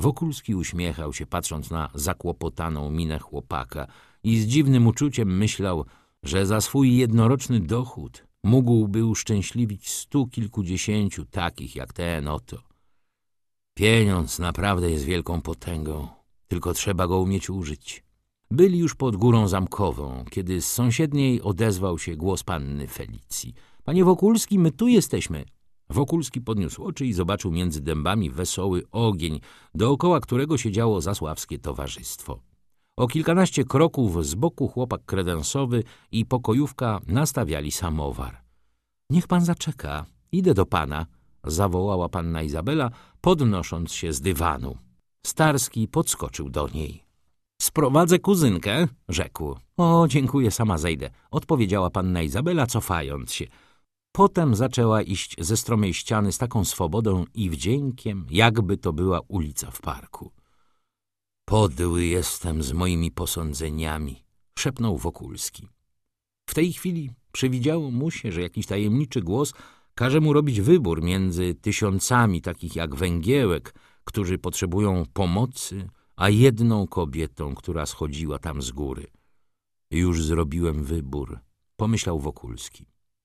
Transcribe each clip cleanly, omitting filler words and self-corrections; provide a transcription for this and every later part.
Wokulski uśmiechał się, patrząc na zakłopotaną minę chłopaka i z dziwnym uczuciem myślał, że za swój jednoroczny dochód mógłby uszczęśliwić 100 kilkudziesięciu takich jak ten oto. Pieniądz naprawdę jest wielką potęgą, tylko trzeba go umieć użyć. Byli już pod Górą Zamkową, kiedy z sąsiedniej odezwał się głos panny Felicji. Panie Wokulski, my tu jesteśmy. Wokulski podniósł oczy i zobaczył między dębami wesoły ogień, dookoła którego siedziało zasławskie towarzystwo. O kilkanaście kroków z boku chłopak kredensowy i pokojówka nastawiali samowar. Niech pan zaczeka, idę do pana, zawołała panna Izabela, podnosząc się z dywanu. Starski podskoczył do niej. Sprowadzę kuzynkę, rzekł. O, dziękuję, sama zejdę, odpowiedziała panna Izabela, cofając się. Potem zaczęła iść ze stromej ściany z taką swobodą i wdziękiem, jakby to była ulica w parku. Podły jestem z moimi posądzeniami, szepnął Wokulski. W tej chwili przywidziało mu się, że jakiś tajemniczy głos każe mu robić wybór między tysiącami takich jak Węgiełek, którzy potrzebują pomocy, a jedną kobietą, która schodziła tam z góry. Już zrobiłem wybór, pomyślał Wokulski.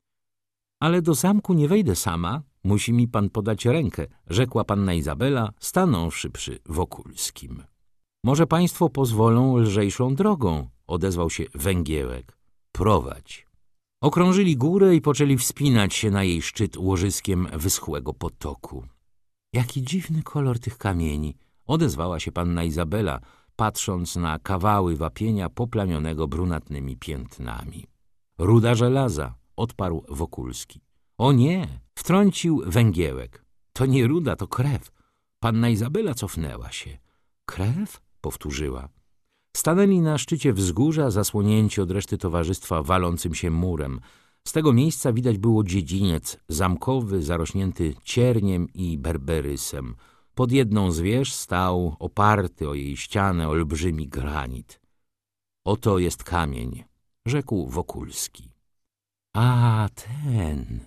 Ale do zamku nie wejdę sama, musi mi pan podać rękę, rzekła panna Izabela, stanąwszy przy Wokulskim. Może państwo pozwolą lżejszą drogą, odezwał się Węgiełek. Prowadź. Okrążyli górę i poczęli wspinać się na jej szczyt łożyskiem wyschłego potoku. Jaki dziwny kolor tych kamieni, odezwała się panna Izabela, patrząc na kawały wapienia poplamionego brunatnymi piętnami. Ruda żelaza, odparł Wokulski. O nie, wtrącił Węgiełek. To nie ruda, to krew. Panna Izabela cofnęła się. Krew? Powtórzyła. Stanęli na szczycie wzgórza, zasłonięci od reszty towarzystwa walącym się murem. Z tego miejsca widać było dziedziniec zamkowy, zarośnięty cierniem i berberysem. Pod jedną z wież stał oparty o jej ścianę olbrzymi granit. Oto jest kamień, rzekł Wokulski. A, ten.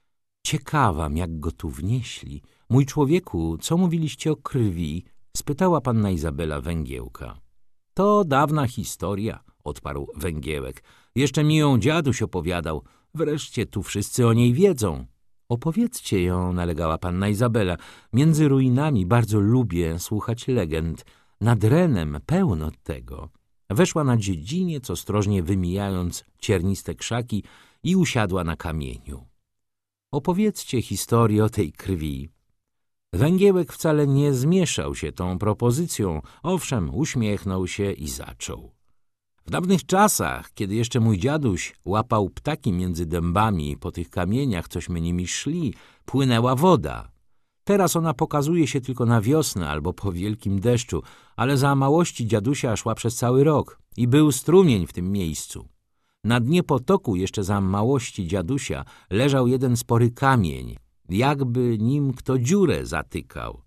Ciekawam, jak go tu wnieśli. Mój człowieku, co mówiliście o krwi? Spytała panna Izabela Węgiełka. To dawna historia, odparł Węgiełek. Jeszcze mi ją dziaduś opowiadał. Wreszcie tu wszyscy o niej wiedzą. Opowiedzcie ją, nalegała panna Izabela. Między ruinami bardzo lubię słuchać legend. Nad Renem pełno tego. Weszła na dziedziniec, ostrożnie wymijając cierniste krzaki i usiadła na kamieniu. Opowiedzcie historię o tej krwi. Węgiełek wcale nie zmieszał się tą propozycją, owszem, uśmiechnął się i zaczął. W dawnych czasach, kiedy jeszcze mój dziaduś łapał ptaki między dębami i po tych kamieniach, cośmy nimi szli, płynęła woda. Teraz ona pokazuje się tylko na wiosnę albo po wielkim deszczu, ale za małości dziadusia szła przez cały rok i był strumień w tym miejscu. Na dnie potoku jeszcze za małości dziadusia leżał jeden spory kamień, jakby nim kto dziurę zatykał.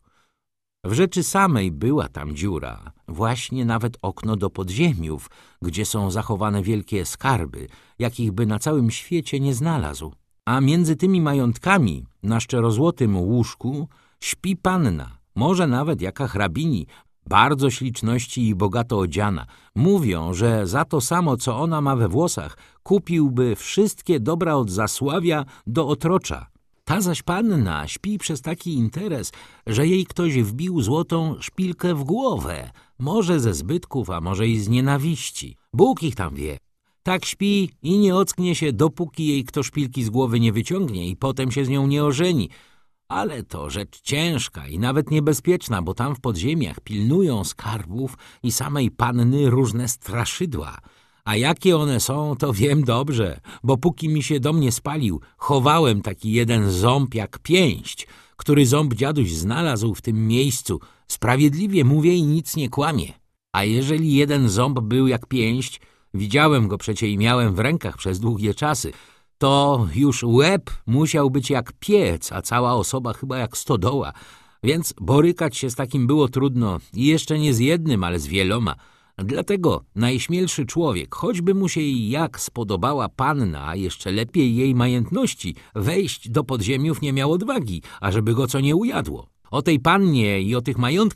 W rzeczy samej była tam dziura, właśnie nawet okno do podziemiów, gdzie są zachowane wielkie skarby, jakich by na całym świecie nie znalazł. A między tymi majątkami, na szczerozłotym łóżku, śpi panna, może nawet jaka hrabini, bardzo śliczności i bogato odziana. Mówią, że za to samo, co ona ma we włosach, kupiłby wszystkie dobra od Zasławia do Otrocza. Ta zaś panna śpi przez taki interes, że jej ktoś wbił złotą szpilkę w głowę, może ze zbytków, a może i z nienawiści. Bóg ich tam wie. Tak śpi i nie ocknie się, dopóki jej kto szpilki z głowy nie wyciągnie i potem się z nią nie ożeni. Ale to rzecz ciężka i nawet niebezpieczna, bo tam w podziemiach pilnują skarbów i samej panny różne straszydła. A jakie one są, to wiem dobrze, bo póki mi się dom nie spalił, chowałem taki jeden ząb jak pięść, który ząb dziaduś znalazł w tym miejscu. Sprawiedliwie mówię i nic nie kłamie. A jeżeli jeden ząb był jak pięść, widziałem go przecie i miałem w rękach przez długie czasy, to już łeb musiał być jak piec, a cała osoba chyba jak stodoła. Więc borykać się z takim było trudno i jeszcze nie z jednym, ale z wieloma. Dlatego najśmielszy człowiek, choćby mu się jak spodobała panna, a jeszcze lepiej jej majętności, wejść do podziemiów nie miał odwagi, ażeby go co nie ujadło. O tej pannie i o tych majątkach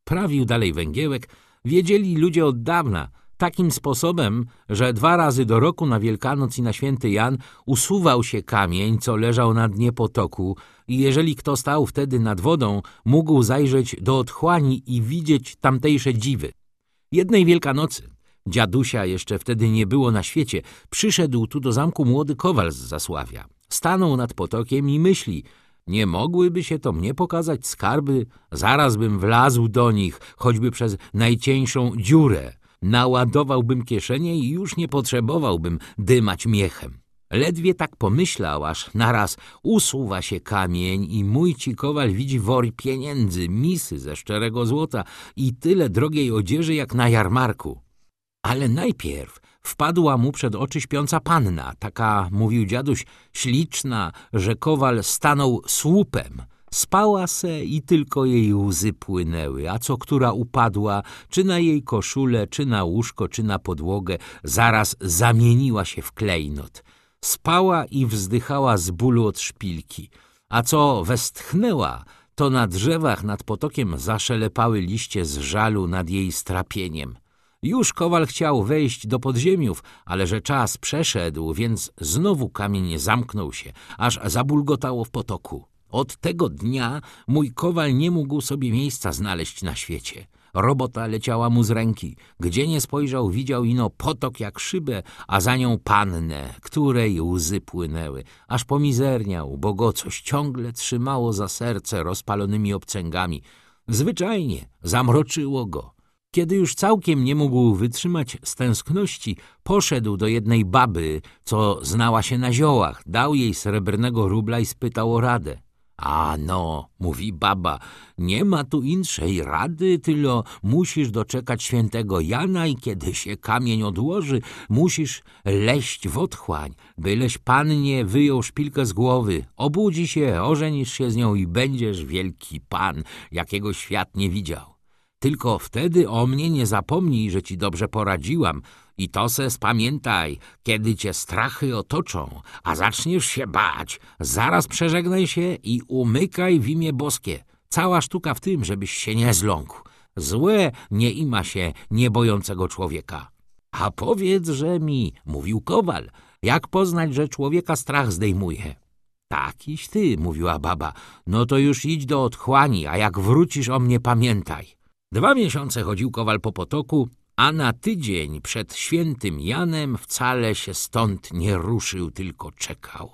Prawił dalej węgiełek, wiedzieli ludzie od dawna, takim sposobem, że 2 razy do roku na Wielkanoc i na Święty Jan usuwał się kamień, co leżał na dnie potoku, i jeżeli kto stał wtedy nad wodą, mógł zajrzeć do otchłani i widzieć tamtejsze dziwy. Jednej Wielkanocy, dziadusia jeszcze wtedy nie było na świecie, przyszedł tu do zamku młody kowal z Zasławia. Stanął nad potokiem i myśli: nie mogłyby się to mnie pokazać skarby? Zaraz bym wlazł do nich, choćby przez najcieńszą dziurę. Naładowałbym kieszenie i już nie potrzebowałbym dymać miechem. Ledwie tak pomyślał, aż naraz usuwa się kamień i mój ci kowal widzi wor pieniędzy, misy ze szczerego złota i tyle drogiej odzieży jak na jarmarku. Ale najpierw wpadła mu przed oczy śpiąca panna, taka, mówił dziaduś, śliczna, że kowal stanął słupem. Spała se i tylko jej łzy płynęły, a co która upadła, czy na jej koszulę, czy na łóżko, czy na podłogę, zaraz zamieniła się w klejnot. Spała i wzdychała z bólu od szpilki, a co westchnęła, to na drzewach nad potokiem zaszelepały liście z żalu nad jej strapieniem. Już kowal chciał wejść do podziemiów, ale że czas przeszedł, więc znowu kamień zamknął się, aż zabulgotało w potoku. Od tego dnia mój kowal nie mógł sobie miejsca znaleźć na świecie. Robota leciała mu z ręki. Gdzie nie spojrzał, widział ino potok jak szybę, a za nią pannę, której łzy płynęły. Aż pomizerniał, bo go coś ciągle trzymało za serce rozpalonymi obcęgami. Zwyczajnie zamroczyło go. Kiedy już całkiem nie mógł wytrzymać z tęskności, poszedł do jednej baby, co znała się na ziołach, dał jej srebrnego rubla i spytał o radę. A no, mówi baba, nie ma tu inszej rady, tylo musisz doczekać świętego Jana i kiedy się kamień odłoży, musisz leść w otchłań, byleś pannie wyjął szpilkę z głowy, obudzi się, ożenisz się z nią i będziesz wielki pan, jakiego świat nie widział. Tylko wtedy o mnie nie zapomnij, że ci dobrze poradziłam i to se spamiętaj, kiedy cię strachy otoczą, a zaczniesz się bać, zaraz przeżegnaj się i umykaj w imię boskie. Cała sztuka w tym, żebyś się nie zląkł. Złe nie ima się niebojącego człowieka. A powiedz-że mi, mówił kowal, jak poznać, że człowieka strach zdejmuje? Takiś ty, mówiła baba, no to już idź do otchłani, a jak wrócisz o mnie pamiętaj. 2 miesiące chodził kowal po potoku, a na tydzień przed świętym Janem wcale się stąd nie ruszył, tylko czekał.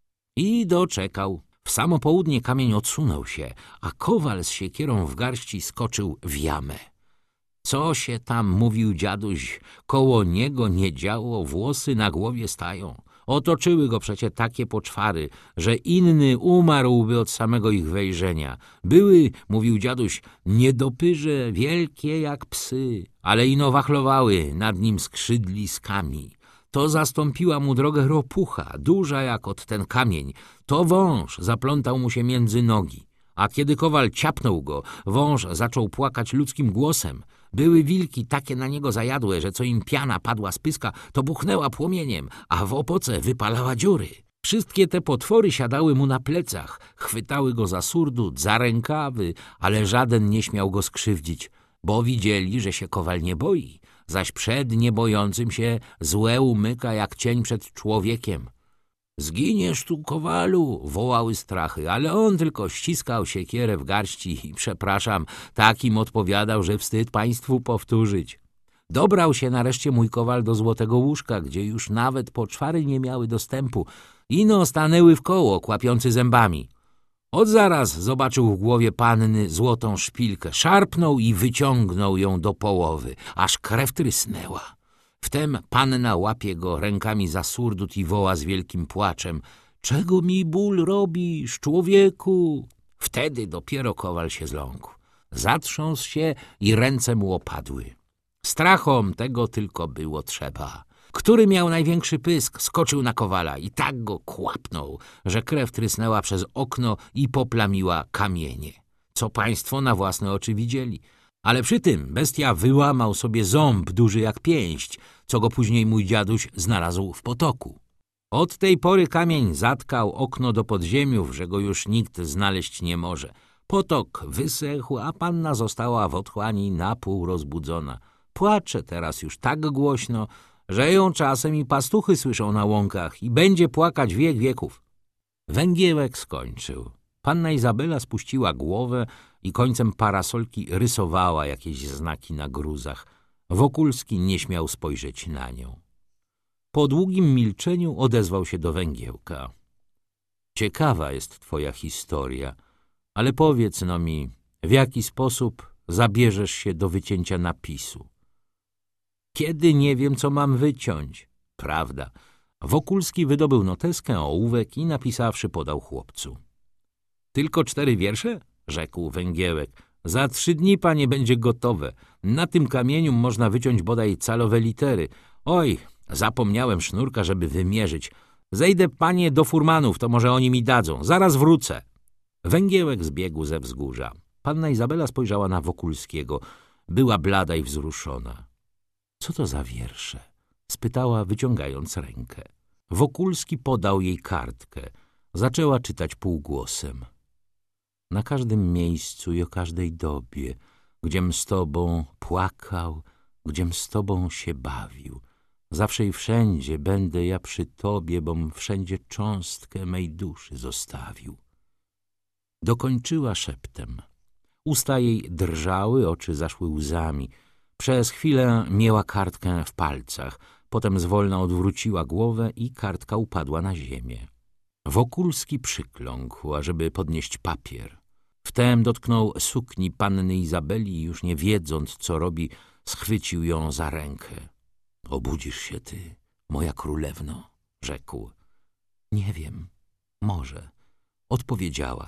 I doczekał. W samo południe kamień odsunął się, a kowal z siekierą w garści skoczył w jamę. Co się tam, mówił dziaduś, koło niego nie działo, włosy na głowie stają. Otoczyły go przecie takie poczwary, że inny umarłby od samego ich wejrzenia. Były, mówił dziaduś, niedopyrze wielkie jak psy, ale ino wachlowały nad nim skrzydliskami. To zastąpiła mu drogę ropucha, duża jak od ten kamień. To wąż zaplątał mu się między nogi. A kiedy kowal ciapnął go, wąż zaczął płakać ludzkim głosem. Były wilki takie na niego zajadłe, że co im piana padła z pyska, to buchnęła płomieniem, a w opoce wypalała dziury. Wszystkie te potwory siadały mu na plecach, chwytały go za surdut, za rękawy, ale żaden nie śmiał go skrzywdzić, bo widzieli, że się kowal nie boi, zaś przed niebojącym się złe umyka jak cień przed człowiekiem. Zginiesz tu, kowalu, wołały strachy, ale on tylko ściskał siekierę w garści i przepraszam, tak im odpowiadał, że wstyd państwu powtórzyć. Dobrał się nareszcie mój kowal do złotego łóżka, gdzie już nawet poczwary nie miały dostępu. Ino stanęły w koło, kłapiący zębami. Od zaraz zobaczył w głowie panny złotą szpilkę, szarpnął i wyciągnął ją do połowy, aż krew trysnęła. Wtem panna łapie go rękami za surdut i woła z wielkim płaczem: czego mi ból robisz, człowieku? Wtedy dopiero kowal się zląkł. Zatrząsł się i ręce mu opadły. Strachom tego tylko było trzeba. Który miał największy pysk, skoczył na kowala i tak go kłapnął, że krew trysnęła przez okno i poplamiła kamienie. Co państwo na własne oczy widzieli. Ale przy tym bestia wyłamał sobie ząb duży jak pięść, co go później mój dziaduś znalazł w potoku. Od tej pory kamień zatkał okno do podziemiów, że go już nikt znaleźć nie może. Potok wysechł, a panna została w otchłani na pół rozbudzona. Płacze teraz już tak głośno, że ją czasem i pastuchy słyszą na łąkach i będzie płakać wiek wieków. Węgiełek skończył. Panna Izabela spuściła głowę i końcem parasolki rysowała jakieś znaki na gruzach. Wokulski nie śmiał spojrzeć na nią. Po długim milczeniu odezwał się do Węgiełka. Ciekawa jest twoja historia, ale powiedz no mi, w jaki sposób zabierzesz się do wycięcia napisu? Kiedy nie wiem, co mam wyciąć. Prawda. Wokulski wydobył noteskę, ołówek i napisawszy podał chłopcu. Tylko 4 wiersze? Rzekł Węgiełek. Za 3 dni, panie, będzie gotowe. Na tym kamieniu można wyciąć bodaj calowe litery. Oj, zapomniałem sznurka, żeby wymierzyć. Zejdę, panie, do furmanów, to może oni mi dadzą. Zaraz wrócę. Węgiełek zbiegł ze wzgórza. Panna Izabela spojrzała na Wokulskiego. Była blada i wzruszona. Co to za wiersze? Spytała, wyciągając rękę. Wokulski podał jej kartkę. Zaczęła czytać półgłosem. Na każdym miejscu i o każdej dobie, gdziem z tobą płakał, gdziem z tobą się bawił. Zawsze i wszędzie będę ja przy tobie, bom wszędzie cząstkę mej duszy zostawił. Dokończyła szeptem. Usta jej drżały, oczy zaszły łzami. Przez chwilę miała kartkę w palcach, potem zwolna odwróciła głowę i kartka upadła na ziemię. Wokulski przykląkł, ażeby podnieść papier. Wtem dotknął sukni panny Izabeli i już nie wiedząc, co robi, schwycił ją za rękę. Obudzisz się ty, moja królewno, rzekł. Nie wiem, może, odpowiedziała.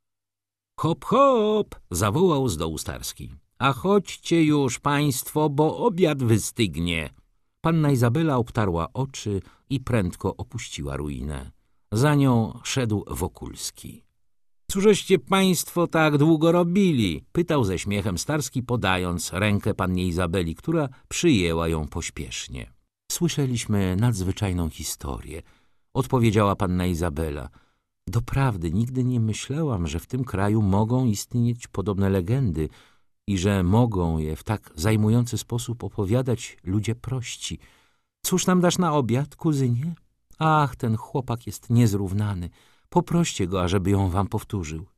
Hop, hop, zawołał z dołu Starski. A chodźcie już państwo, bo obiad wystygnie. Panna Izabela obtarła oczy i prędko opuściła ruinę. Za nią szedł Wokulski. Cóżeście państwo tak długo robili? Pytał ze śmiechem Starski, podając rękę pannie Izabeli, która przyjęła ją pośpiesznie. Słyszeliśmy nadzwyczajną historię, odpowiedziała panna Izabela. Doprawdy nigdy nie myślałam, że w tym kraju mogą istnieć podobne legendy i że mogą je w tak zajmujący sposób opowiadać ludzie prości. Cóż nam dasz na obiad, kuzynie? Ach, ten chłopak jest niezrównany. Poproście go, ażeby ją wam powtórzył.